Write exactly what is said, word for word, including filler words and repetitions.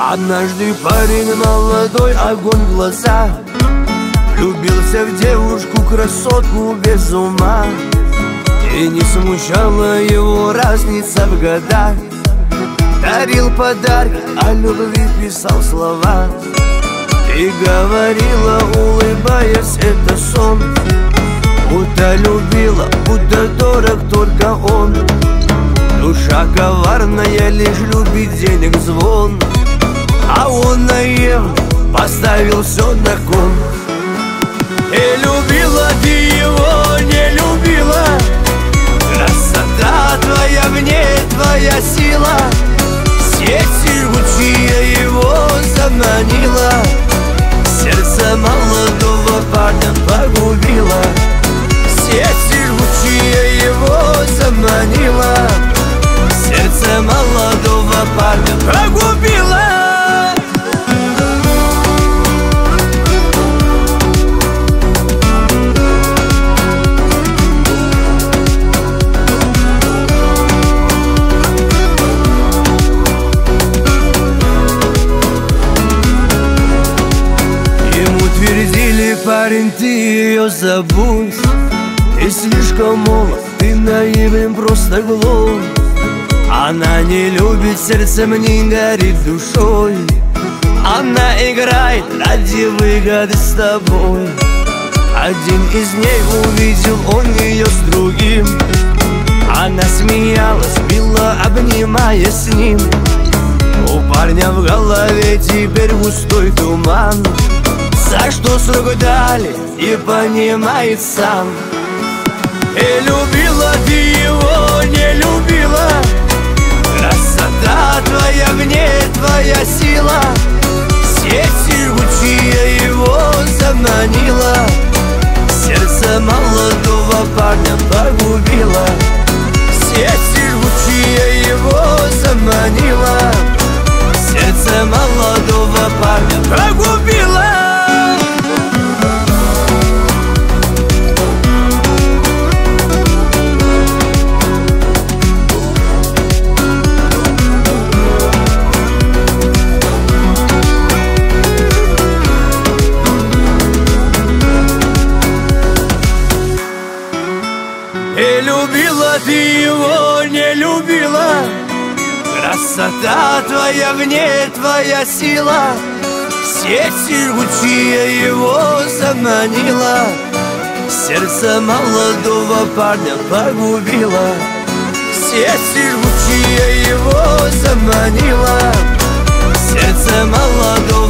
Однажды парень молодой, огонь в глазах, влюбился в девушку, красотку без ума. И не смущала его разница в годах. Дарил подарки, о любви писал слова. И говорила, улыбаясь, это сон. Будто любила, будто дорог только он. Душа коварная, лишь любит денег звон. А он наев, поставил все на кон. И любила ты его, не любила. Красота твоя в ней, твоя сила. Сеть жгучая его заманила. Сердце молодого парня погубила. Сеть жгучая его заманила. Сердце молодого парня погубила. Твердили, парень, ты ее забудь. Ты слишком молод, ты наивен, просто глуп. Она не любит, сердцем не горит душой. Она играет ради выгоды с тобой. Один из дней увидел он ее с другим. Она смеялась, мило обнимая с ним. У парня в голове теперь густой туман. За что срок дали, не понимает сам. И любила ты его, не любила. Красота твоя в ней, твоя сила. Сеть жгучая его заманила. Сердце молодого парня погубила. Сеть жгучая его заманила. Сердце молодого парня погубила. И любила ты его, не любила. Красота твоя в ней, твоя сила. Сеть жгучая его заманила. Сердце молодого парня погубила. Сеть жгучая его заманила. Сердце молодого